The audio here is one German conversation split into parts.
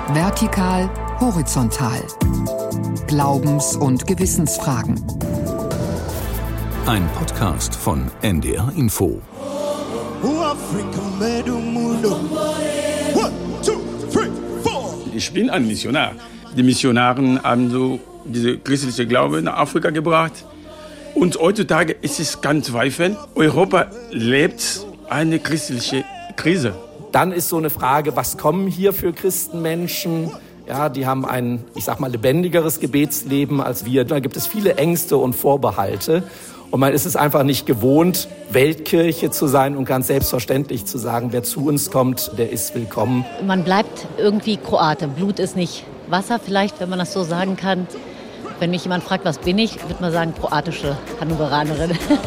Vertikal, horizontal. Glaubens- und Gewissensfragen. Ein Podcast von NDR Info. Ich bin ein Missionar. Die Missionaren haben so diese christliche Glaube nach Afrika gebracht. Und heutzutage ist es ganz Zweifel. Europa lebt eine christliche Krise. Dann ist so eine Frage, was kommen hier für Christenmenschen? Ja, die haben ein, lebendigeres Gebetsleben als wir. Da gibt es viele Ängste und Vorbehalte. Und man ist es einfach nicht gewohnt, Weltkirche zu sein und ganz selbstverständlich zu sagen, wer zu uns kommt, der ist willkommen. Man bleibt irgendwie Kroate. Blut ist nicht Wasser, vielleicht, wenn man das so sagen kann. Wenn mich jemand fragt, was bin ich, würde man sagen, kroatische Hannoveranerin.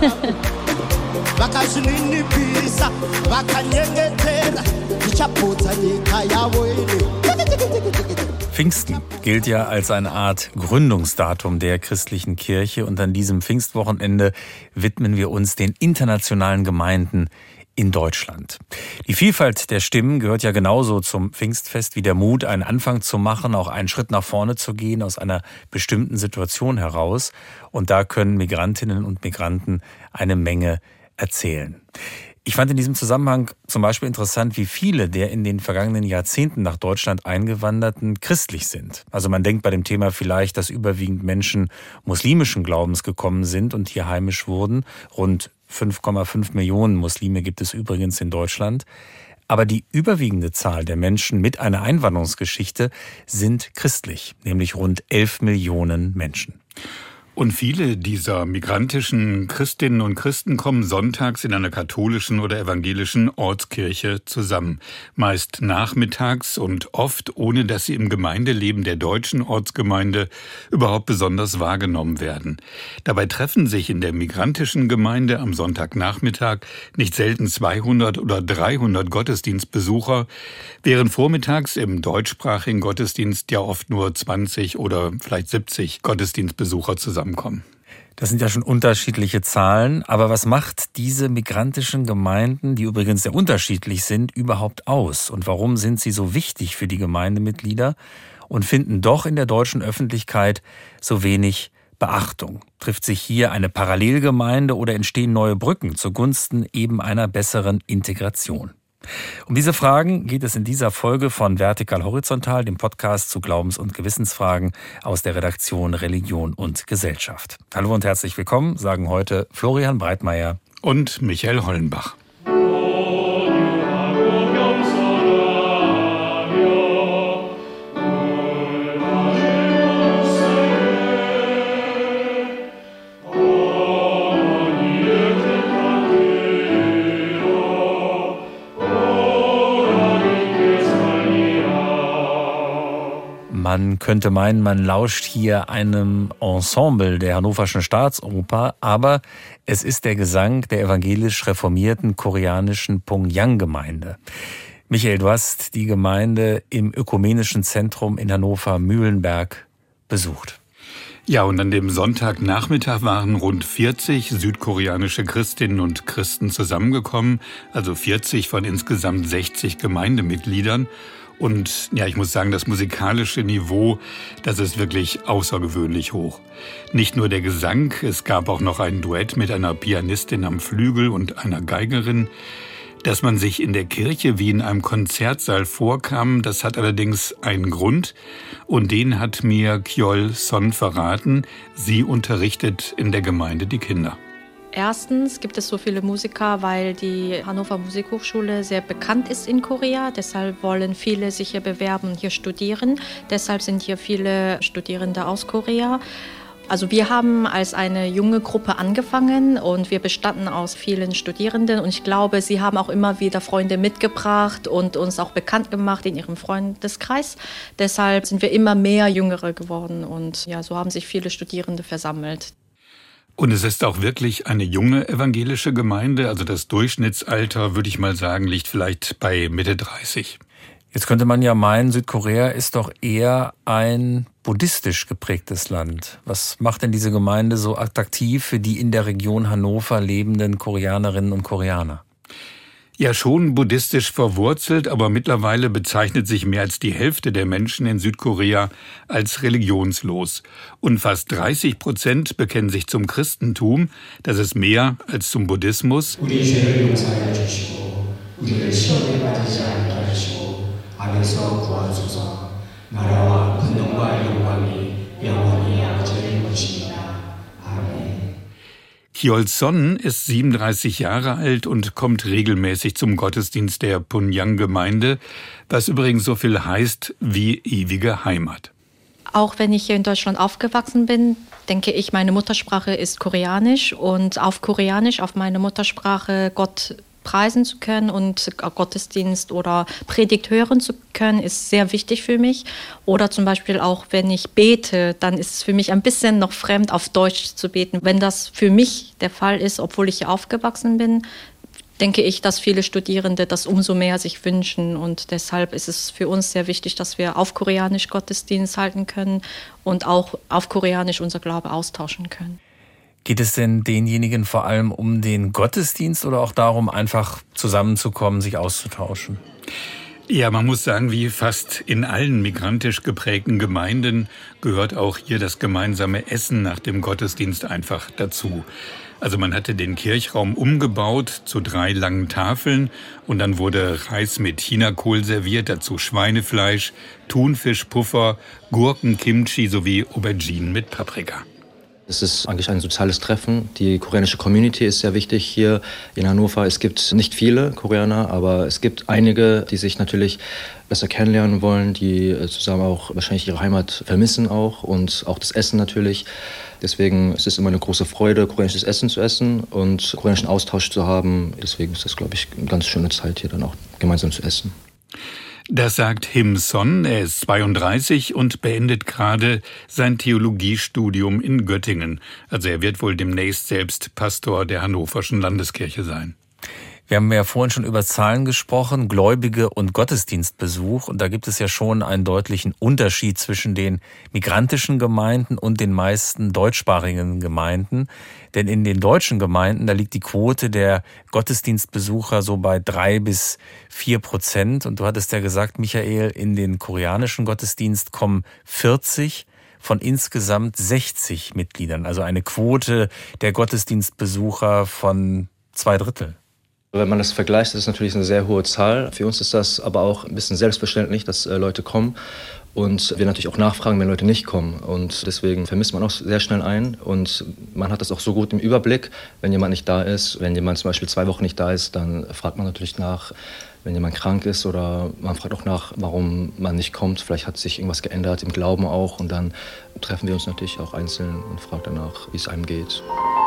Pfingsten gilt ja als eine Art Gründungsdatum der christlichen Kirche und an diesem Pfingstwochenende widmen wir uns den internationalen Gemeinden in Deutschland. Die Vielfalt der Stimmen gehört ja genauso zum Pfingstfest wie der Mut, einen Anfang zu machen, auch einen Schritt nach vorne zu gehen aus einer bestimmten Situation heraus. Und da können Migrantinnen und Migranten eine Menge erzählen. Ich fand in diesem Zusammenhang zum Beispiel interessant, wie viele der in den vergangenen Jahrzehnten nach Deutschland Eingewanderten christlich sind. Also man denkt bei dem Thema vielleicht, dass überwiegend Menschen muslimischen Glaubens gekommen sind und hier heimisch wurden. Rund 5,5 Millionen Muslime gibt es übrigens in Deutschland. Aber die überwiegende Zahl der Menschen mit einer Einwanderungsgeschichte sind christlich, nämlich rund 11 Millionen Menschen. Und viele dieser migrantischen Christinnen und Christen kommen sonntags in einer katholischen oder evangelischen Ortskirche zusammen. Meist nachmittags und oft, ohne dass sie im Gemeindeleben der deutschen Ortsgemeinde überhaupt besonders wahrgenommen werden. Dabei treffen sich in der migrantischen Gemeinde am Sonntagnachmittag nicht selten 200 oder 300 Gottesdienstbesucher, während vormittags im deutschsprachigen Gottesdienst ja oft nur 20 oder vielleicht 70 Gottesdienstbesucher zusammenkommen. Das sind ja schon unterschiedliche Zahlen, aber was macht diese migrantischen Gemeinden, die übrigens sehr unterschiedlich sind, überhaupt aus? Und warum sind sie so wichtig für die Gemeindemitglieder und finden doch in der deutschen Öffentlichkeit so wenig Beachtung? Trifft sich hier eine Parallelgemeinde oder entstehen neue Brücken zugunsten eben einer besseren Integration? Um diese Fragen geht es in dieser Folge von Vertikal Horizontal, dem Podcast zu Glaubens- und Gewissensfragen aus der Redaktion Religion und Gesellschaft. Hallo und herzlich willkommen, sagen heute Florian Breitmeier und Michael Hollenbach. Man könnte meinen, man lauscht hier einem Ensemble der Hannoverschen Staatsoper, aber es ist der Gesang der evangelisch reformierten koreanischen Pongyang-Gemeinde. Michael, du hast die Gemeinde im Ökumenischen Zentrum in Hannover-Mühlenberg besucht. Ja, und an dem Sonntagnachmittag waren rund 40 südkoreanische Christinnen und Christen zusammengekommen, also 40 von insgesamt 60 Gemeindemitgliedern. Und ja, ich muss sagen, das musikalische Niveau, das ist wirklich außergewöhnlich hoch. Nicht nur der Gesang, es gab auch noch ein Duett mit einer Pianistin am Flügel und einer Geigerin. Dass man sich in der Kirche wie in einem Konzertsaal vorkam, das hat allerdings einen Grund. Und den hat mir Kyol Son verraten. Sie unterrichtet in der Gemeinde die Kinder. Erstens gibt es so viele Musiker, weil die Hannover Musikhochschule sehr bekannt ist in Korea. Deshalb wollen viele sich hier bewerben und hier studieren. Deshalb sind hier viele Studierende aus Korea. Also wir haben als eine junge Gruppe angefangen und wir bestanden aus vielen Studierenden. Und ich glaube, sie haben auch immer wieder Freunde mitgebracht und uns auch bekannt gemacht in ihrem Freundeskreis. Deshalb sind wir immer mehr Jüngere geworden und ja, so haben sich viele Studierende versammelt. Und es ist auch wirklich eine junge evangelische Gemeinde. Also das Durchschnittsalter, würde ich mal sagen, liegt vielleicht bei Mitte 30. Jetzt könnte man ja meinen, Südkorea ist doch eher ein buddhistisch geprägtes Land. Was macht denn diese Gemeinde so attraktiv für die in der Region Hannover lebenden Koreanerinnen und Koreaner? Ja, schon buddhistisch verwurzelt, aber mittlerweile bezeichnet sich mehr als die Hälfte der Menschen in Südkorea als religionslos. Und fast 30% bekennen sich zum Christentum. Das ist mehr als zum Buddhismus. Hyol-son ist 37 Jahre alt und kommt regelmäßig zum Gottesdienst der Punyang-Gemeinde, was übrigens so viel heißt wie ewige Heimat. Auch wenn ich hier in Deutschland aufgewachsen bin, denke ich, meine Muttersprache ist Koreanisch und auf Koreanisch, auf meine Muttersprache Gott preisen zu können und Gottesdienst oder Predigt hören zu können, ist sehr wichtig für mich. Oder zum Beispiel auch, wenn ich bete, dann ist es für mich ein bisschen noch fremd, auf Deutsch zu beten. Wenn das für mich der Fall ist, obwohl ich hier aufgewachsen bin, denke ich, dass viele Studierende das umso mehr sich wünschen. Und deshalb ist es für uns sehr wichtig, dass wir auf Koreanisch Gottesdienst halten können und auch auf Koreanisch unser Glaube austauschen können. Geht es denn denjenigen vor allem um den Gottesdienst oder auch darum, einfach zusammenzukommen, sich auszutauschen? Ja, man muss sagen, wie fast in allen migrantisch geprägten Gemeinden gehört auch hier das gemeinsame Essen nach dem Gottesdienst einfach dazu. Also man hatte den Kirchraum umgebaut zu 3 langen Tafeln und dann wurde Reis mit Chinakohl serviert, dazu Schweinefleisch, Thunfischpuffer, Gurken, Kimchi sowie Auberginen mit Paprika. Es ist eigentlich ein soziales Treffen. Die koreanische Community ist sehr wichtig hier in Hannover. Es gibt nicht viele Koreaner, aber es gibt einige, die sich natürlich besser kennenlernen wollen, die zusammen auch wahrscheinlich ihre Heimat vermissen auch und auch das Essen natürlich. Deswegen ist es immer eine große Freude, koreanisches Essen zu essen und koreanischen Austausch zu haben. Deswegen ist das, glaube ich, eine ganz schöne Zeit, hier dann auch gemeinsam zu essen. Das sagt Him-son, er ist 32 und beendet gerade sein Theologiestudium in Göttingen. Also er wird wohl demnächst selbst Pastor der Hannoverschen Landeskirche sein. Wir haben ja vorhin schon über Zahlen gesprochen, Gläubige und Gottesdienstbesuch. Und da gibt es ja schon einen deutlichen Unterschied zwischen den migrantischen Gemeinden und den meisten deutschsprachigen Gemeinden. Denn in den deutschen Gemeinden, da liegt die Quote der Gottesdienstbesucher so bei 3-4%. Und du hattest ja gesagt, Michael, in den koreanischen Gottesdienst kommen 40 von insgesamt 60 Mitgliedern. Also eine Quote der Gottesdienstbesucher von 2/3. Wenn man das vergleicht, ist das natürlich eine sehr hohe Zahl. Für uns ist das aber auch ein bisschen selbstverständlich, dass Leute kommen und wir natürlich auch nachfragen, wenn Leute nicht kommen. Und deswegen vermisst man auch sehr schnell einen und man hat das auch so gut im Überblick, wenn jemand nicht da ist. Wenn jemand zum Beispiel 2 Wochen nicht da ist, dann fragt man natürlich nach, wenn jemand krank ist oder man fragt auch nach, warum man nicht kommt. Vielleicht hat sich irgendwas geändert im Glauben auch und dann treffen wir uns natürlich auch einzeln und fragen danach, wie es einem geht.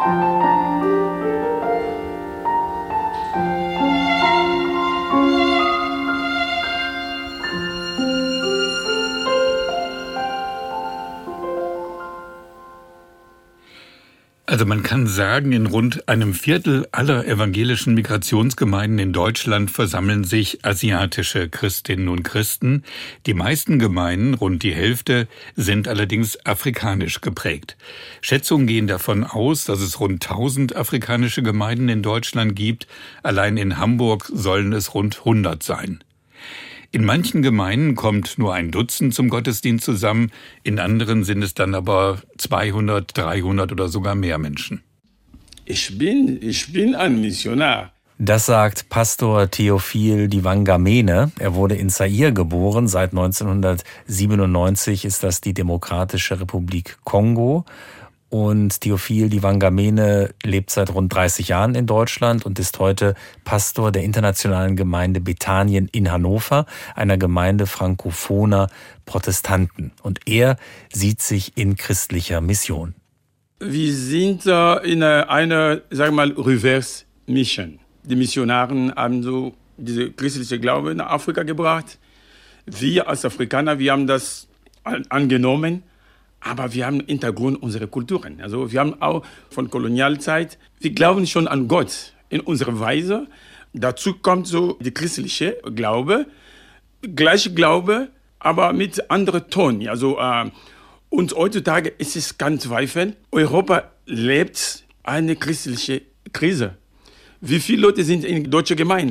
Also man kann sagen, in rund einem Viertel aller evangelischen Migrationsgemeinden in Deutschland versammeln sich asiatische Christinnen und Christen. Die meisten Gemeinden, rund die Hälfte, sind allerdings afrikanisch geprägt. Schätzungen gehen davon aus, dass es rund 1000 afrikanische Gemeinden in Deutschland gibt. Allein in Hamburg sollen es rund 100 sein. In manchen Gemeinden kommt nur ein Dutzend zum Gottesdienst zusammen, in anderen sind es dann aber 200, 300 oder sogar mehr Menschen. Ich bin ein Missionar. Das sagt Pastor Theophil Diwangamene. Er wurde in Zaire geboren. Seit 1997 ist das die Demokratische Republik Kongo. Und Theophil Diwangamene lebt seit rund 30 Jahren in Deutschland und ist heute Pastor der internationalen Gemeinde Bethanien in Hannover, einer Gemeinde frankophoner Protestanten. Und er sieht sich in christlicher Mission. Wir sind in einer, sagen wir mal, Reverse Mission. Die Missionaren haben so diese christliche Glaube nach Afrika gebracht. Wir als Afrikaner, wir haben das angenommen. Aber wir haben im Hintergrund unsere Kulturen. Also wir haben auch von Kolonialzeit, wir glauben schon an Gott in unserer Weise. Dazu kommt so die christliche Glaube, gleiche Glaube, aber mit anderem Ton. Also, und heutzutage ist es kein Zweifel, Europa lebt eine christliche Krise. Wie viele Leute sind in deutscher Gemeinde?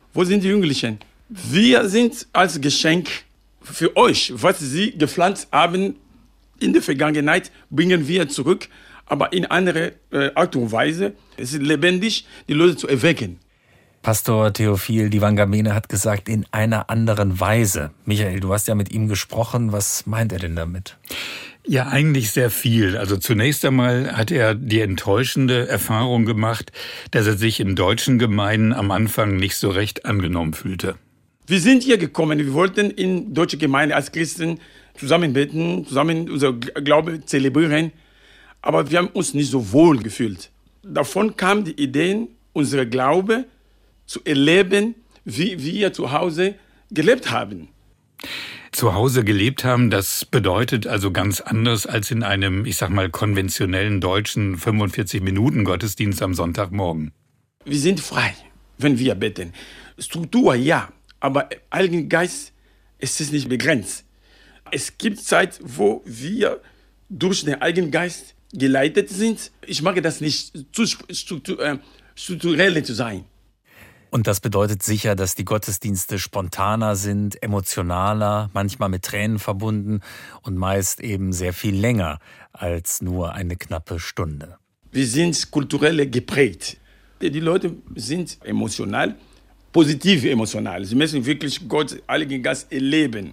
Wo sind die Jugendlichen? Wir sind als Geschenk für euch, was Sie gepflanzt haben in der Vergangenheit, bringen wir zurück, aber in andere Art und Weise. Es ist lebendig, die Leute zu erwecken. Pastor Theophil Diwangamene hat gesagt, in einer anderen Weise. Michael, du hast ja mit ihm gesprochen. Was meint er denn damit? Ja, eigentlich sehr viel. Also zunächst einmal hat er die enttäuschende Erfahrung gemacht, dass er sich in deutschen Gemeinden am Anfang nicht so recht angenommen fühlte. Wir sind hier gekommen, wir wollten in deutsche Gemeinde als Christen zusammen beten, zusammen unser Glaube zelebrieren, aber wir haben uns nicht so wohl gefühlt. Davon kam die Idee, unser Glaube zu erleben, wie wir zu Hause gelebt haben. Zu Hause gelebt haben, das bedeutet also ganz anders als in einem, ich sag mal, konventionellen deutschen 45-Minuten-Gottesdienst am Sonntagmorgen. Wir sind frei, wenn wir beten. Struktur, ja. Aber Heiligen Geist ist es nicht begrenzt. Es gibt Zeit, wo wir durch den Heiligen Geist geleitet sind. Ich mag das nicht, zu strukturell zu sein. Und das bedeutet sicher, dass die Gottesdienste spontaner sind, emotionaler, manchmal mit Tränen verbunden und meist eben sehr viel länger als nur eine knappe Stunde. Wir sind kulturell geprägt. Die Leute sind emotional. Positiv emotional. Sie müssen wirklich Gott, Heiligen Geist erleben.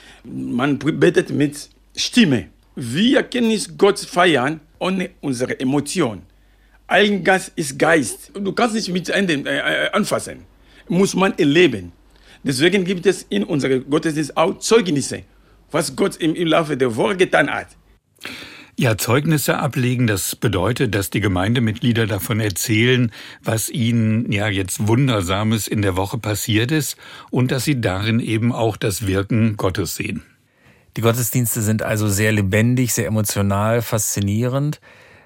Man betet mit Stimme. Wir können nicht Gott feiern ohne unsere Emotion. Heiligen Geist ist Geist. Du kannst nicht mit Händen anfassen. Muss man erleben. Deswegen gibt es in unserem Gottesdienst auch Zeugnisse, was Gott im Laufe der Woche getan hat. Ja, Zeugnisse ablegen, das bedeutet, dass die Gemeindemitglieder davon erzählen, was ihnen ja jetzt Wundersames in der Woche passiert ist und dass sie darin eben auch das Wirken Gottes sehen. Die Gottesdienste sind also sehr lebendig, sehr emotional, faszinierend.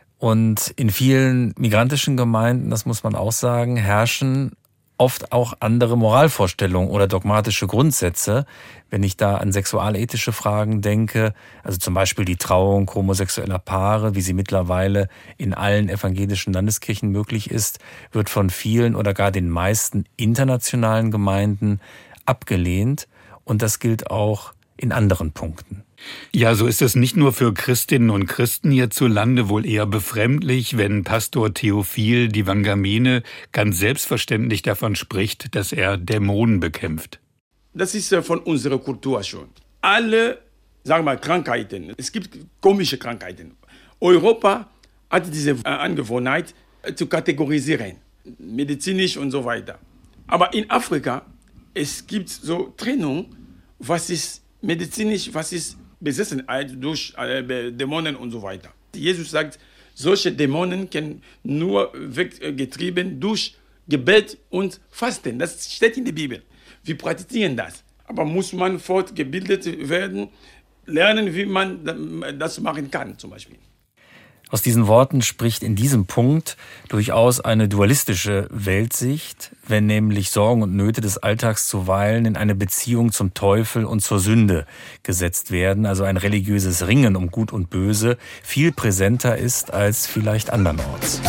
Und in vielen migrantischen Gemeinden, das muss man auch sagen, herrschen oft auch andere Moralvorstellungen oder dogmatische Grundsätze. Wenn ich da an sexualethische Fragen denke, also zum Beispiel die Trauung homosexueller Paare, wie sie mittlerweile in allen evangelischen Landeskirchen möglich ist, wird von vielen oder gar den meisten internationalen Gemeinden abgelehnt. Und das gilt auch in anderen Punkten. Ja, so ist es nicht nur für Christinnen und Christen hierzulande wohl eher befremdlich, wenn Pastor Theophil Diwangamene ganz selbstverständlich davon spricht, dass er Dämonen bekämpft. Das ist von unserer Kultur schon. Alle, sagen wir mal, Krankheiten, es gibt komische Krankheiten. Europa hat diese Angewohnheit zu kategorisieren, medizinisch und so weiter. Aber in Afrika, es gibt so Trennung, was ist medizinisch, was ist Besessenheit durch Dämonen und so weiter. Jesus sagt, solche Dämonen können nur weggetrieben durch Gebet und Fasten. Das steht in der Bibel. Wir praktizieren das. Aber muss man fortgebildet werden, lernen, wie man das machen kann, zum Beispiel. Aus diesen Worten spricht in diesem Punkt durchaus eine dualistische Weltsicht, wenn nämlich Sorgen und Nöte des Alltags zuweilen in eine Beziehung zum Teufel und zur Sünde gesetzt werden, also ein religiöses Ringen um Gut und Böse viel präsenter ist als vielleicht andernorts.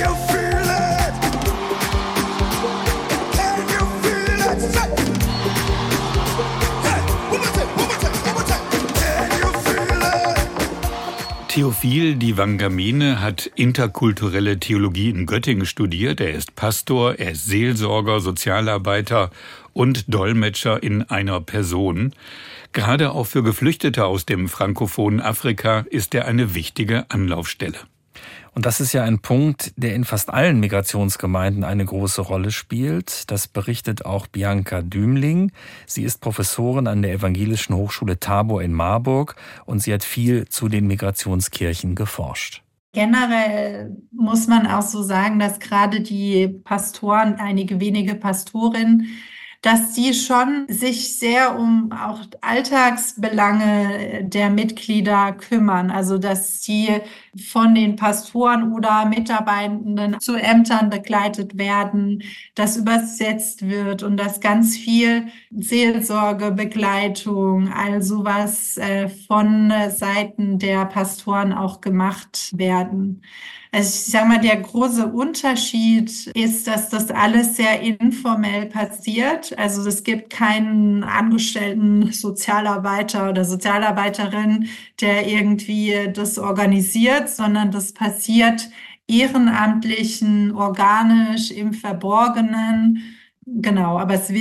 Theophil Diwangamene hat interkulturelle Theologie in Göttingen studiert. Er ist Pastor, er ist Seelsorger, Sozialarbeiter und Dolmetscher in einer Person. Gerade auch für Geflüchtete aus dem frankophonen Afrika ist er eine wichtige Anlaufstelle. Und das ist ja ein Punkt, der in fast allen Migrationsgemeinden eine große Rolle spielt. Das berichtet auch Bianca Dümling. Sie ist Professorin an der Evangelischen Hochschule Tabor in Marburg und sie hat viel zu den Migrationskirchen geforscht. Generell muss man auch so sagen, dass gerade die Pastoren, einige wenige Pastorinnen, dass die schon sich sehr um auch Alltagsbelange der Mitglieder kümmern. Also dass die von den Pastoren oder Mitarbeitenden zu Ämtern begleitet werden, dass übersetzt wird und dass ganz viel Seelsorge, Begleitung, also was von Seiten der Pastoren auch gemacht werden. Also ich sage mal, der große Unterschied ist, dass das alles sehr informell passiert. Also es gibt keinen angestellten Sozialarbeiter oder Sozialarbeiterin, der irgendwie das organisiert, sondern das passiert ehrenamtlichen, organisch, im Verborgenen. Genau, aber es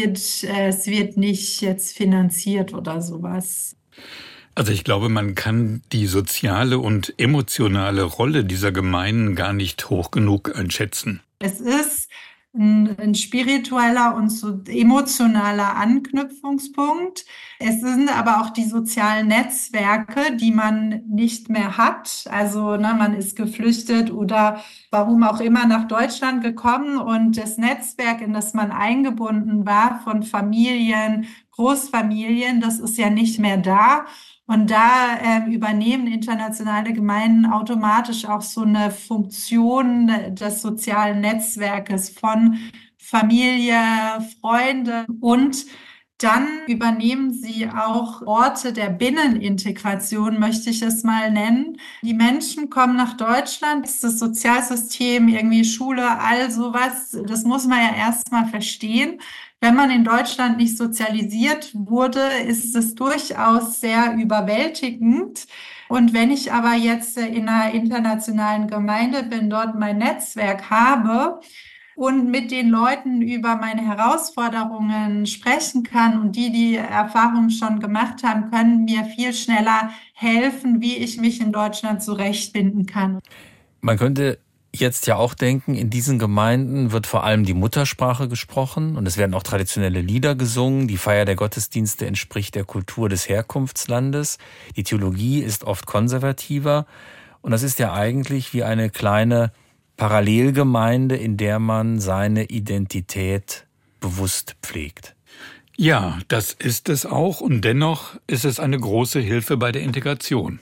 wird nicht jetzt finanziert oder sowas. Also ich glaube, man kann die soziale und emotionale Rolle dieser Gemeinden gar nicht hoch genug einschätzen. Es ist ein spiritueller und so emotionaler Anknüpfungspunkt. Es sind aber auch die sozialen Netzwerke, die man nicht mehr hat. Also man ist geflüchtet oder warum auch immer nach Deutschland gekommen und das Netzwerk, in das man eingebunden war von Familien, Großfamilien, das ist ja nicht mehr da. Und da übernehmen internationale Gemeinden automatisch auch so eine Funktion des sozialen Netzwerkes von Familie, Freunde und dann übernehmen sie auch Orte der Binnenintegration, möchte ich es mal nennen. Die Menschen kommen nach Deutschland, das Sozialsystem, irgendwie Schule, all sowas, das muss man ja erst mal verstehen. Wenn man in Deutschland nicht sozialisiert wurde, ist es durchaus sehr überwältigend. Und wenn ich aber jetzt in einer internationalen Gemeinde bin, dort mein Netzwerk habe und mit den Leuten über meine Herausforderungen sprechen kann und die Erfahrung schon gemacht haben, können mir viel schneller helfen, wie ich mich in Deutschland zurechtfinden kann. Man könnte jetzt ja auch denken, in diesen Gemeinden wird vor allem die Muttersprache gesprochen und es werden auch traditionelle Lieder gesungen. Die Feier der Gottesdienste entspricht der Kultur des Herkunftslandes. Die Theologie ist oft konservativer und das ist ja eigentlich wie eine kleine Parallelgemeinde, in der man seine Identität bewusst pflegt. Ja, das ist es auch und dennoch ist es eine große Hilfe bei der Integration.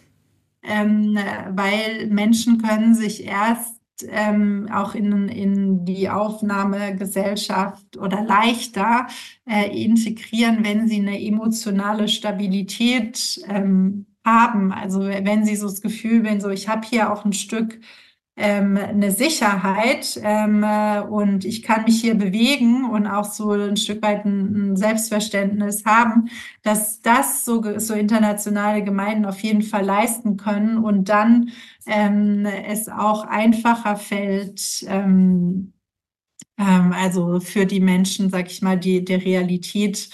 Weil Menschen können sich erst auch in die Aufnahmegesellschaft oder leichter integrieren, wenn sie eine emotionale Stabilität haben. Also wenn sie so das Gefühl haben, so ich habe hier auch ein Stück eine Sicherheit und ich kann mich hier bewegen und auch so ein Stück weit ein Selbstverständnis haben, dass das so internationale Gemeinden auf jeden Fall leisten können und dann es auch einfacher fällt, also für die Menschen, sag ich mal, der Realität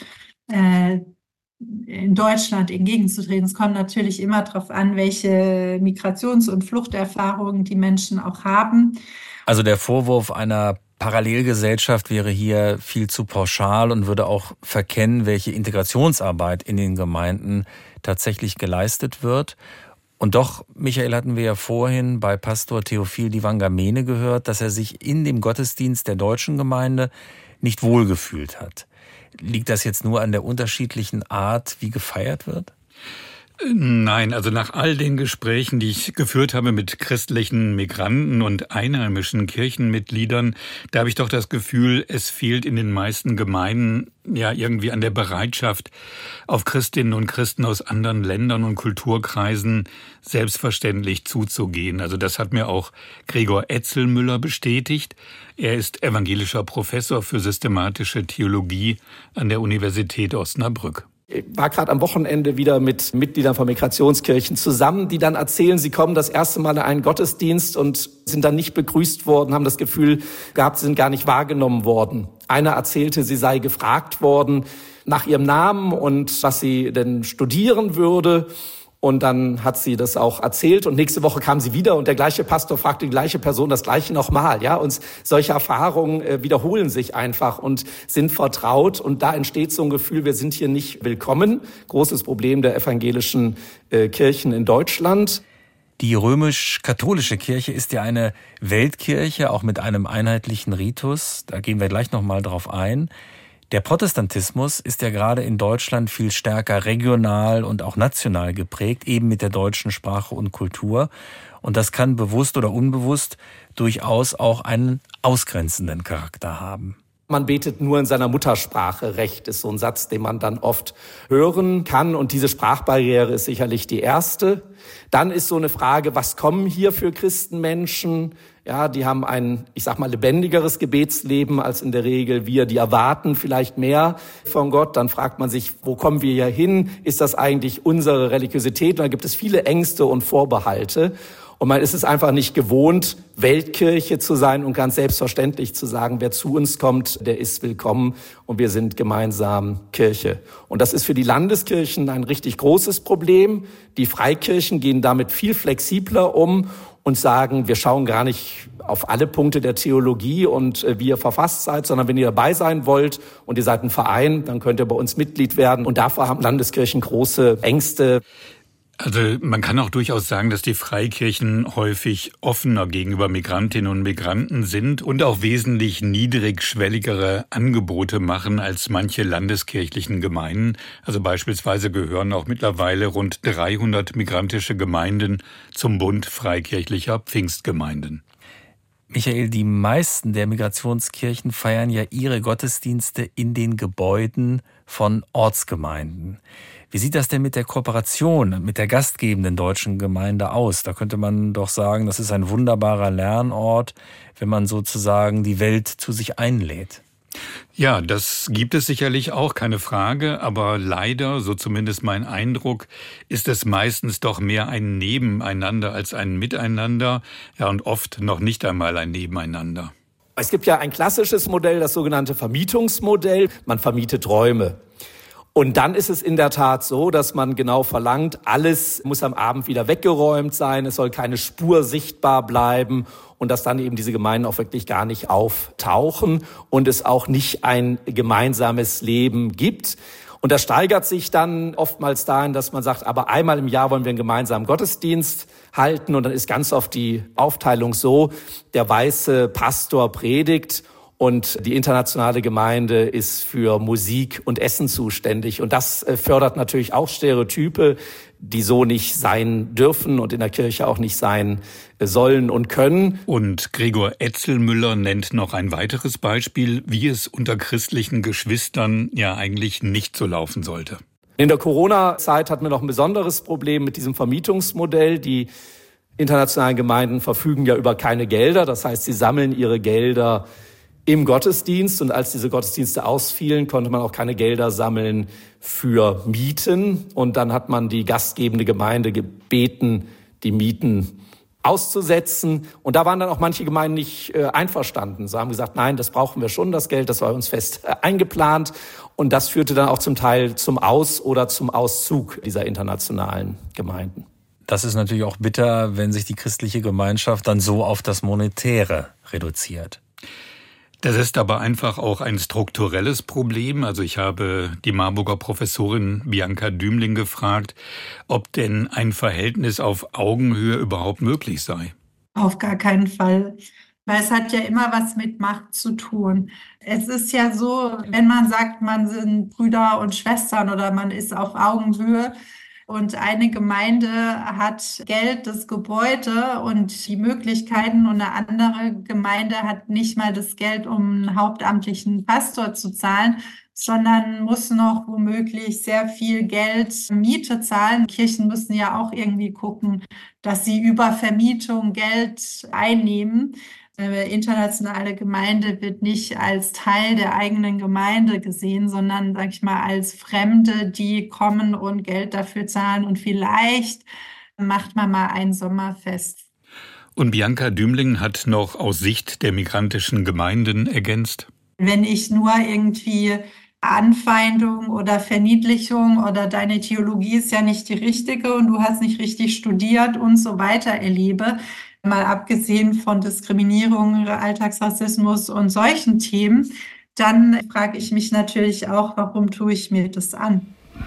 in Deutschland entgegenzutreten. Es kommt natürlich immer darauf an, welche Migrations- und Fluchterfahrungen die Menschen auch haben. Also der Vorwurf einer Parallelgesellschaft wäre hier viel zu pauschal und würde auch verkennen, welche Integrationsarbeit in den Gemeinden tatsächlich geleistet wird. Und doch, Michael, hatten wir ja vorhin bei Pastor Theophil Diwangamene gehört, dass er sich in dem Gottesdienst der deutschen Gemeinde nicht wohlgefühlt hat. Liegt das jetzt nur an der unterschiedlichen Art, wie gefeiert wird? Nein, also nach all den Gesprächen, die ich geführt habe mit christlichen Migranten und einheimischen Kirchenmitgliedern, da habe ich doch das Gefühl, es fehlt in den meisten Gemeinden ja irgendwie an der Bereitschaft, auf Christinnen und Christen aus anderen Ländern und Kulturkreisen selbstverständlich zuzugehen. Also das hat mir auch Gregor Etzelmüller bestätigt. Er ist evangelischer Professor für systematische Theologie an der Universität Osnabrück. Ich war gerade am Wochenende wieder mit Mitgliedern von Migrationskirchen zusammen, die dann erzählen, sie kommen das erste Mal in einen Gottesdienst und sind dann nicht begrüßt worden, haben das Gefühl gehabt, sie sind gar nicht wahrgenommen worden. Einer erzählte, sie sei gefragt worden nach ihrem Namen und was sie denn studieren würde. Und dann hat sie das auch erzählt und nächste Woche kam sie wieder und der gleiche Pastor fragte die gleiche Person das Gleiche nochmal, ja. Und solche Erfahrungen wiederholen sich einfach und sind vertraut und da entsteht so ein Gefühl, wir sind hier nicht willkommen. Großes Problem der evangelischen Kirchen in Deutschland. Die römisch-katholische Kirche ist ja eine Weltkirche, auch mit einem einheitlichen Ritus. Da gehen wir gleich nochmal drauf ein. Der Protestantismus ist ja gerade in Deutschland viel stärker regional und auch national geprägt, eben mit der deutschen Sprache und Kultur. Und das kann bewusst oder unbewusst durchaus auch einen ausgrenzenden Charakter haben. Man betet nur in seiner Muttersprache recht, ist so ein Satz, den man dann oft hören kann. Und diese Sprachbarriere ist sicherlich die erste. Dann ist so eine Frage, was kommen hier für Christenmenschen? Ja, die haben ein, ich sag mal, lebendigeres Gebetsleben als in der Regel wir. Die erwarten vielleicht mehr von Gott. Dann fragt man sich, wo kommen wir hier hin? Ist das eigentlich unsere Religiosität? Und da gibt es viele Ängste und Vorbehalte. Und man ist es einfach nicht gewohnt, Weltkirche zu sein und ganz selbstverständlich zu sagen, wer zu uns kommt, der ist willkommen und wir sind gemeinsam Kirche. Und das ist für die Landeskirchen ein richtig großes Problem. Die Freikirchen gehen damit viel flexibler um und sagen, wir schauen gar nicht auf alle Punkte der Theologie und wie ihr verfasst seid, sondern wenn ihr dabei sein wollt und ihr seid ein Verein, dann könnt ihr bei uns Mitglied werden. Und davor haben Landeskirchen große Ängste. Also man kann auch durchaus sagen, dass die Freikirchen häufig offener gegenüber Migrantinnen und Migranten sind und auch wesentlich niedrigschwelligere Angebote machen als manche landeskirchlichen Gemeinden. Also beispielsweise gehören auch mittlerweile rund 300 migrantische Gemeinden zum Bund freikirchlicher Pfingstgemeinden. Michael, die meisten der Migrationskirchen feiern ja ihre Gottesdienste in den Gebäuden von Ortsgemeinden. Wie sieht das denn mit der Kooperation mit der gastgebenden deutschen Gemeinde aus? Da könnte man doch sagen, das ist ein wunderbarer Lernort, wenn man sozusagen die Welt zu sich einlädt. Ja, das gibt es sicherlich auch, keine Frage, aber leider, so zumindest mein Eindruck, ist es meistens doch mehr ein Nebeneinander als ein Miteinander, ja, und oft noch nicht einmal ein Nebeneinander. Es gibt ja ein klassisches Modell, das sogenannte Vermietungsmodell. Man vermietet Räume. Und dann ist es in der Tat so, dass man genau verlangt, alles muss am Abend wieder weggeräumt sein, es soll keine Spur sichtbar bleiben und dass dann eben diese Gemeinden auch wirklich gar nicht auftauchen und es auch nicht ein gemeinsames Leben gibt. Und das steigert sich dann oftmals dahin, dass man sagt, aber einmal im Jahr wollen wir einen gemeinsamen Gottesdienst halten und dann ist ganz oft die Aufteilung so, der weiße Pastor predigt und die internationale Gemeinde ist für Musik und Essen zuständig. Und das fördert natürlich auch Stereotype, die so nicht sein dürfen und in der Kirche auch nicht sein sollen und können. Und Gregor Etzelmüller nennt noch ein weiteres Beispiel, wie es unter christlichen Geschwistern ja eigentlich nicht so laufen sollte. In der Corona-Zeit hatten wir noch ein besonderes Problem mit diesem Vermietungsmodell. Die internationalen Gemeinden verfügen ja über keine Gelder. Das heißt, sie sammeln ihre Gelder im Gottesdienst. Und als diese Gottesdienste ausfielen, konnte man auch keine Gelder sammeln für Mieten. Und dann hat man die gastgebende Gemeinde gebeten, die Mieten auszusetzen. Und da waren dann auch manche Gemeinden nicht einverstanden. Sie haben gesagt, nein, das brauchen wir schon, das Geld, das war uns fest eingeplant. Und das führte dann auch zum Teil zum Aus- oder zum Auszug dieser internationalen Gemeinden. Das ist natürlich auch bitter, wenn sich die christliche Gemeinschaft dann so auf das Monetäre reduziert. Das ist aber einfach auch ein strukturelles Problem. Also ich habe die Marburger Professorin Bianca Dümling gefragt, ob denn ein Verhältnis auf Augenhöhe überhaupt möglich sei. Auf gar keinen Fall. Weil es hat ja immer was mit Macht zu tun. Es ist ja so, wenn man sagt, man sind Brüder und Schwestern oder man ist auf Augenhöhe, und eine Gemeinde hat Geld, das Gebäude und die Möglichkeiten und eine andere Gemeinde hat nicht mal das Geld, um einen hauptamtlichen Pastor zu zahlen, sondern muss noch womöglich sehr viel Geld Miete zahlen. Kirchen müssen ja auch irgendwie gucken, dass sie über Vermietung Geld einnehmen. Eine internationale Gemeinde wird nicht als Teil der eigenen Gemeinde gesehen, sondern, sag ich mal, als Fremde, die kommen und Geld dafür zahlen. Und vielleicht macht man mal ein Sommerfest. Und Bianca Dümling hat noch aus Sicht der migrantischen Gemeinden ergänzt: Wenn ich nur irgendwie Anfeindung oder Verniedlichung oder deine Theologie ist ja nicht die richtige und du hast nicht richtig studiert und so weiter erlebe, mal abgesehen von Diskriminierung, Alltagsrassismus und solchen Themen, dann frage ich mich natürlich auch, warum tue ich mir das an?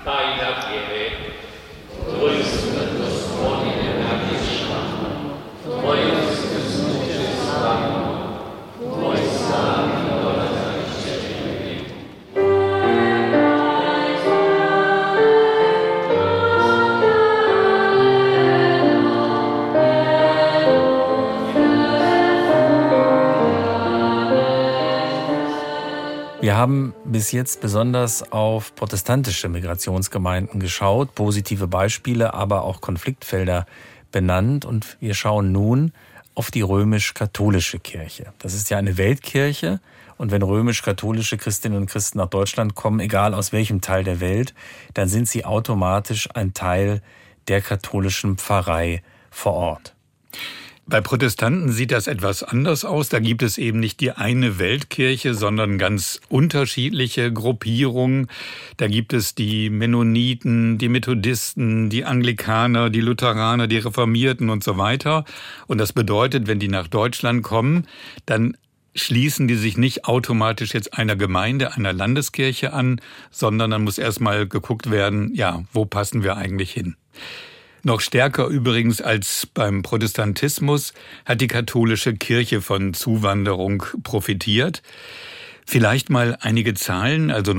Wir haben bis jetzt besonders auf protestantische Migrationsgemeinden geschaut, positive Beispiele, aber auch Konfliktfelder benannt. Und wir schauen nun auf die römisch-katholische Kirche. Das ist ja eine Weltkirche. Und wenn römisch-katholische Christinnen und Christen nach Deutschland kommen, egal aus welchem Teil der Welt, dann sind sie automatisch ein Teil der katholischen Pfarrei vor Ort. Bei Protestanten sieht das etwas anders aus. Da gibt es eben nicht die eine Weltkirche, sondern ganz unterschiedliche Gruppierungen. Da gibt es die Mennoniten, die Methodisten, die Anglikaner, die Lutheraner, die Reformierten und so weiter. Und das bedeutet, wenn die nach Deutschland kommen, dann schließen die sich nicht automatisch jetzt einer Gemeinde, einer Landeskirche an, sondern dann muss erstmal geguckt werden, ja, wo passen wir eigentlich hin? Noch stärker übrigens als beim Protestantismus hat die katholische Kirche von Zuwanderung profitiert. Vielleicht mal einige Zahlen. Also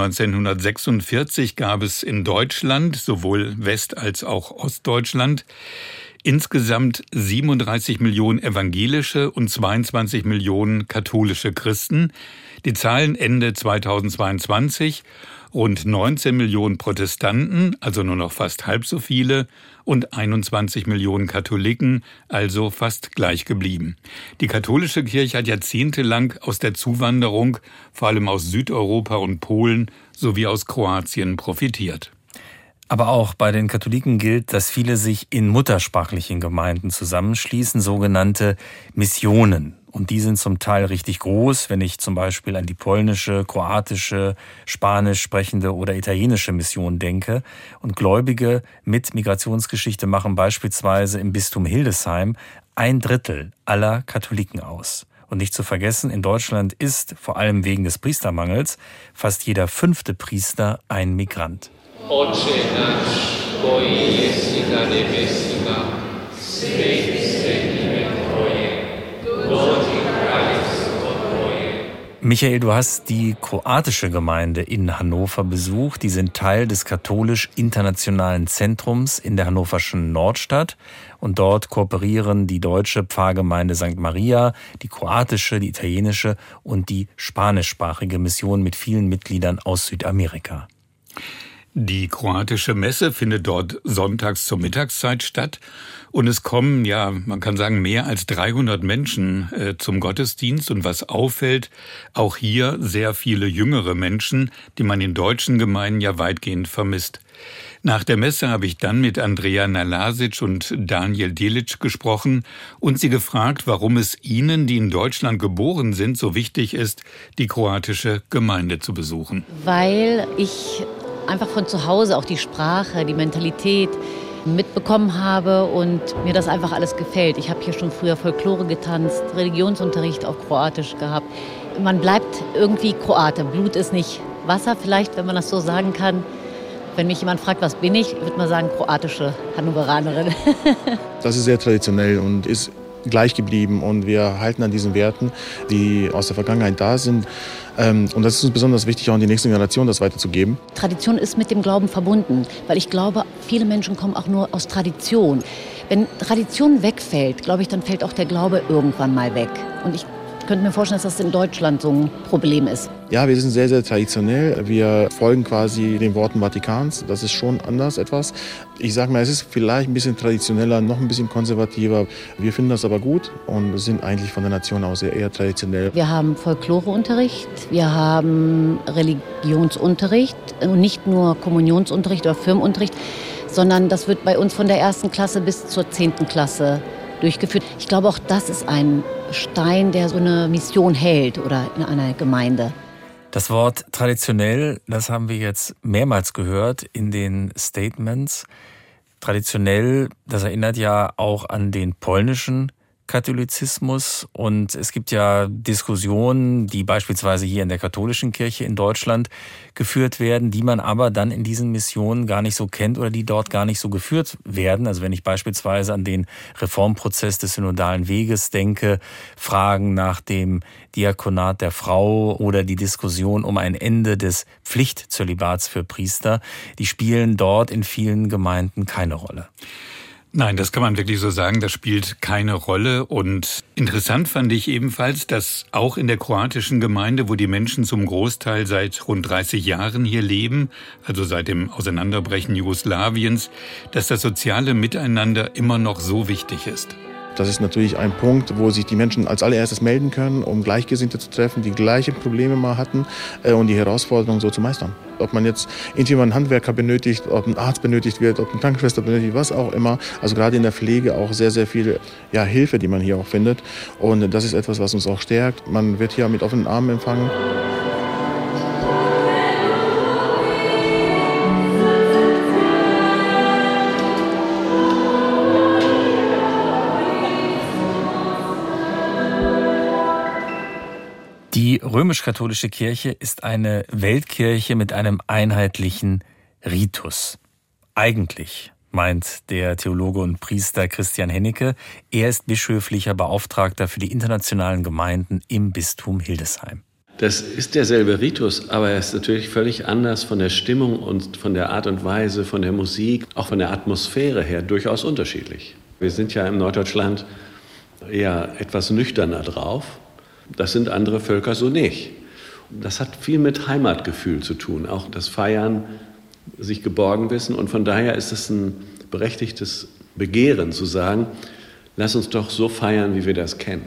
1946 gab es in Deutschland, sowohl West- als auch Ostdeutschland, insgesamt 37 Millionen evangelische und 22 Millionen katholische Christen. Die Zahlen Ende 2022, rund 19 Millionen Protestanten, also nur noch fast halb so viele, und 21 Millionen Katholiken, also fast gleich geblieben. Die katholische Kirche hat jahrzehntelang aus der Zuwanderung, vor allem aus Südeuropa und Polen sowie aus Kroatien, profitiert. Aber auch bei den Katholiken gilt, dass viele sich in muttersprachlichen Gemeinden zusammenschließen, sogenannte Missionen. Und die sind zum Teil richtig groß, wenn ich zum Beispiel an die polnische, kroatische, spanisch sprechende oder italienische Mission denke. Und Gläubige mit Migrationsgeschichte machen beispielsweise im Bistum Hildesheim 1/3 aller Katholiken aus. Und nicht zu vergessen, in Deutschland ist, vor allem wegen des Priestermangels, fast jeder 5. Priester ein Migrant. Oče naš, koji jesi na nebesima, sveti se ime Tvoje, dođi kraljestvo Tvoje. Michael, du hast die kroatische Gemeinde in Hannover besucht. Die sind Teil des katholisch-internationalen Zentrums in der hannoverschen Nordstadt. Und dort kooperieren die deutsche Pfarrgemeinde St. Maria, die kroatische, die italienische und die spanischsprachige Mission mit vielen Mitgliedern aus Südamerika. Die kroatische Messe findet dort sonntags zur Mittagszeit statt und es kommen, ja, man kann sagen, mehr als 300 Menschen zum Gottesdienst und was auffällt, auch hier sehr viele jüngere Menschen, die man in deutschen Gemeinden ja weitgehend vermisst. Nach der Messe habe ich dann mit Andrea Nalasic und Daniel Delic gesprochen und sie gefragt, warum es ihnen, die in Deutschland geboren sind, so wichtig ist, die kroatische Gemeinde zu besuchen. Weil ich einfach von zu Hause auch die Sprache, die Mentalität mitbekommen habe und mir das einfach alles gefällt. Ich habe hier schon früher Folklore getanzt, Religionsunterricht auf Kroatisch gehabt. Man bleibt irgendwie Kroate. Blut ist nicht Wasser vielleicht, wenn man das so sagen kann. Wenn mich jemand fragt, was bin ich, würde man sagen, kroatische Hannoveranerin. Das ist sehr traditionell und ist gleich geblieben und wir halten an diesen Werten, die aus der Vergangenheit da sind. Und das ist uns besonders wichtig, auch an die nächste Generation das weiterzugeben. Tradition ist mit dem Glauben verbunden, weil ich glaube, viele Menschen kommen auch nur aus Tradition. Wenn Tradition wegfällt, glaube ich, dann fällt auch der Glaube irgendwann mal weg. Und ich könnte mir vorstellen, dass das in Deutschland so ein Problem ist. Ja, wir sind sehr, sehr traditionell. Wir folgen quasi den Worten Vatikans. Das ist schon anders etwas. Ich sage mal, es ist vielleicht ein bisschen traditioneller, noch ein bisschen konservativer. Wir finden das aber gut und sind eigentlich von der Nation aus eher traditionell. Wir haben Folkloreunterricht, wir haben Religionsunterricht und nicht nur Kommunionsunterricht oder Firmenunterricht, sondern das wird bei uns von der 1. Klasse bis zur 10. Klasse durchgeführt. Ich glaube, auch das ist ein Stein, der so eine Mission hält oder in einer Gemeinde. Das Wort traditionell, das haben wir jetzt mehrmals gehört in den Statements. Traditionell, das erinnert ja auch an den polnischen Katholizismus und es gibt ja Diskussionen, die beispielsweise hier in der katholischen Kirche in Deutschland geführt werden, die man aber dann in diesen Missionen gar nicht so kennt oder die dort gar nicht so geführt werden. Also wenn ich beispielsweise an den Reformprozess des synodalen Weges denke, Fragen nach dem Diakonat der Frau oder die Diskussion um ein Ende des Pflichtzölibats für Priester, die spielen dort in vielen Gemeinden keine Rolle. Nein, das kann man wirklich so sagen, das spielt keine Rolle. Und interessant fand ich ebenfalls, dass auch in der kroatischen Gemeinde, wo die Menschen zum Großteil seit rund 30 Jahren hier leben, also seit dem Auseinanderbrechen Jugoslawiens, dass das soziale Miteinander immer noch so wichtig ist. Das ist natürlich ein Punkt, wo sich die Menschen als allererstes melden können, um Gleichgesinnte zu treffen, die gleiche Probleme mal hatten und die Herausforderungen so zu meistern. Ob man jetzt irgendjemand einen Handwerker benötigt, ob ein Arzt benötigt wird, ob eine Krankenschwester benötigt, was auch immer. Also gerade in der Pflege auch sehr, sehr viel Hilfe, die man hier auch findet. Und das ist etwas, was uns auch stärkt. Man wird hier mit offenen Armen empfangen. Die römisch-katholische Kirche ist eine Weltkirche mit einem einheitlichen Ritus. Eigentlich, meint der Theologe und Priester Christian Hennecke, er ist bischöflicher Beauftragter für die internationalen Gemeinden im Bistum Hildesheim. Das ist derselbe Ritus, aber er ist natürlich völlig anders von der Stimmung und von der Art und Weise, von der Musik, auch von der Atmosphäre her durchaus unterschiedlich. Wir sind ja in Norddeutschland eher etwas nüchterner drauf. Das sind andere Völker so nicht. Das hat viel mit Heimatgefühl zu tun, auch das Feiern, sich geborgen wissen. Und von daher ist es ein berechtigtes Begehren zu sagen, lass uns doch so feiern, wie wir das kennen.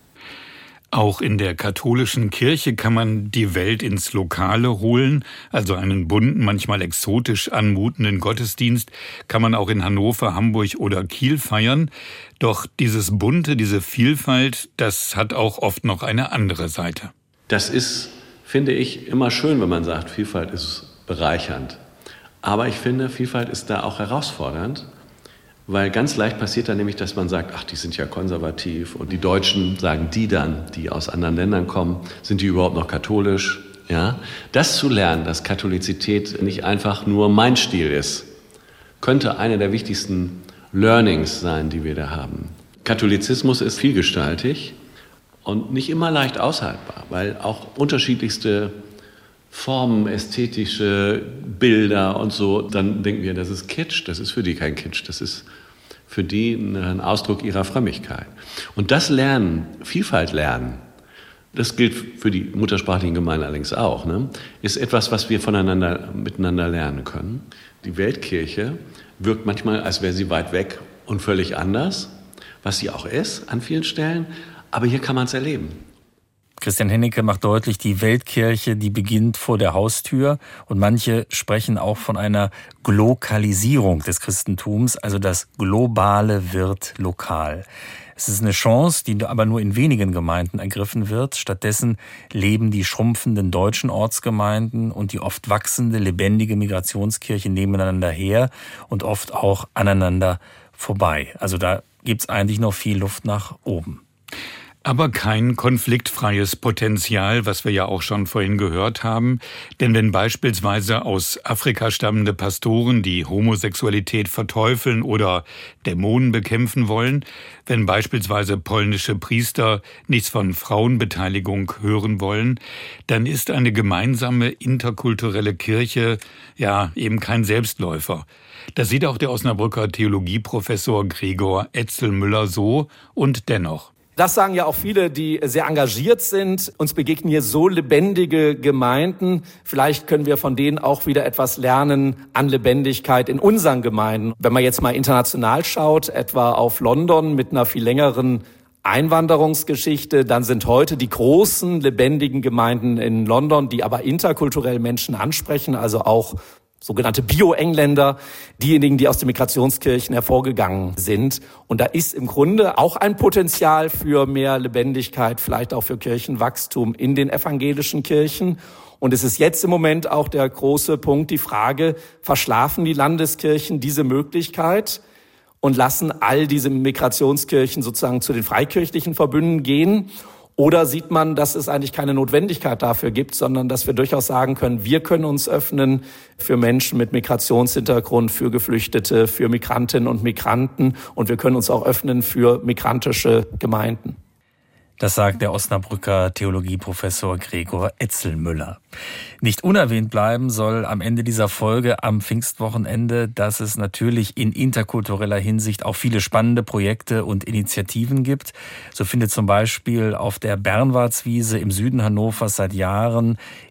Auch in der katholischen Kirche kann man die Welt ins Lokale holen, also einen bunten, manchmal exotisch anmutenden Gottesdienst kann man auch in Hannover, Hamburg oder Kiel feiern. Doch dieses Bunte, diese Vielfalt, das hat auch oft noch eine andere Seite. Das ist, finde ich, immer schön, wenn man sagt, Vielfalt ist bereichernd. Aber ich finde, Vielfalt ist da auch herausfordernd. Weil ganz leicht passiert dann nämlich, dass man sagt, ach, die sind ja konservativ. Und die Deutschen sagen die dann, die aus anderen Ländern kommen, sind die überhaupt noch katholisch? Ja? Das zu lernen, dass Katholizität nicht einfach nur mein Stil ist, könnte eine der wichtigsten Learnings sein, die wir da haben. Katholizismus ist vielgestaltig und nicht immer leicht aushaltbar, weil auch unterschiedlichste Formen, ästhetische Bilder und so, dann denken wir, das ist Kitsch. Das ist für die kein Kitsch. Das ist für die ein Ausdruck ihrer Frömmigkeit. Und das Lernen, Vielfalt lernen, das gilt für die muttersprachlichen Gemeinden allerdings auch, ist etwas, was wir miteinander lernen können. Die Weltkirche wirkt manchmal, als wäre sie weit weg und völlig anders, was sie auch ist an vielen Stellen. Aber hier kann man es erleben. Christian Hennecke macht deutlich, die Weltkirche, die beginnt vor der Haustür. Und manche sprechen auch von einer Glokalisierung des Christentums, also das Globale wird lokal. Es ist eine Chance, die aber nur in wenigen Gemeinden ergriffen wird. Stattdessen leben die schrumpfenden deutschen Ortsgemeinden und die oft wachsende, lebendige Migrationskirche nebeneinander her und oft auch aneinander vorbei. Also da gibt's eigentlich noch viel Luft nach oben. Aber kein konfliktfreies Potenzial, was wir ja auch schon vorhin gehört haben. Denn wenn beispielsweise aus Afrika stammende Pastoren die Homosexualität verteufeln oder Dämonen bekämpfen wollen, wenn beispielsweise polnische Priester nichts von Frauenbeteiligung hören wollen, dann ist eine gemeinsame interkulturelle Kirche ja eben kein Selbstläufer. Das sieht auch der Osnabrücker Theologieprofessor Gregor Etzelmüller so und dennoch. Das sagen ja auch viele, die sehr engagiert sind. Uns begegnen hier so lebendige Gemeinden. Vielleicht können wir von denen auch wieder etwas lernen an Lebendigkeit in unseren Gemeinden. Wenn man jetzt mal international schaut, etwa auf London mit einer viel längeren Einwanderungsgeschichte, dann sind heute die großen, lebendigen Gemeinden in London, die aber interkulturell Menschen ansprechen, also auch sogenannte Bio-Engländer, diejenigen, die aus den Migrationskirchen hervorgegangen sind. Und da ist im Grunde auch ein Potenzial für mehr Lebendigkeit, vielleicht auch für Kirchenwachstum in den evangelischen Kirchen. Und es ist jetzt im Moment auch der große Punkt, die Frage, verschlafen die Landeskirchen diese Möglichkeit und lassen all diese Migrationskirchen sozusagen zu den freikirchlichen Verbünden gehen? Oder sieht man, dass es eigentlich keine Notwendigkeit dafür gibt, sondern dass wir durchaus sagen können, wir können uns öffnen für Menschen mit Migrationshintergrund, für Geflüchtete, für Migrantinnen und Migranten und wir können uns auch öffnen für migrantische Gemeinden. Das sagt der Osnabrücker Theologieprofessor Gregor Etzelmüller. Nicht unerwähnt bleiben soll am Ende dieser Folge am Pfingstwochenende, dass es natürlich in interkultureller Hinsicht auch viele spannende Projekte und Initiativen gibt. So findet zum Beispiel auf der Bernwardswiese im Süden Hannovers seit Jahren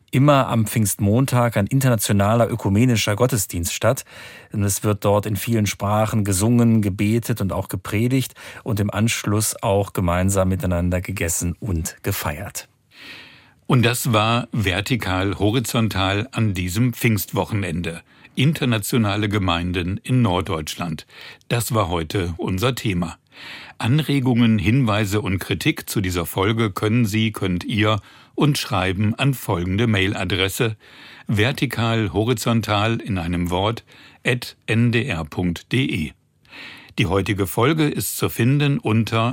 immer am Pfingstmontag ein internationaler ökumenischer Gottesdienst statt. Und es wird dort in vielen Sprachen gesungen, gebetet und auch gepredigt und im Anschluss auch gemeinsam miteinander gegessen und gefeiert. Und das war Vertikal Horizontal an diesem Pfingstwochenende. Internationale Gemeinden in Norddeutschland. Das war heute unser Thema. Anregungen, Hinweise und Kritik zu dieser Folge könnt ihr uns schreiben an folgende Mailadresse: vertikal-horizontal in einem Wort @ndr.de. Die heutige Folge ist zu finden unter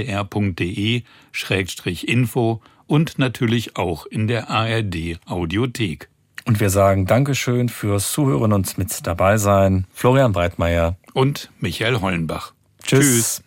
ndr.de/info und natürlich auch in der ARD Audiothek. Und wir sagen Dankeschön fürs Zuhören und mit dabei sein. Florian Breitmeier und Michael Hollenbach. Tschüss.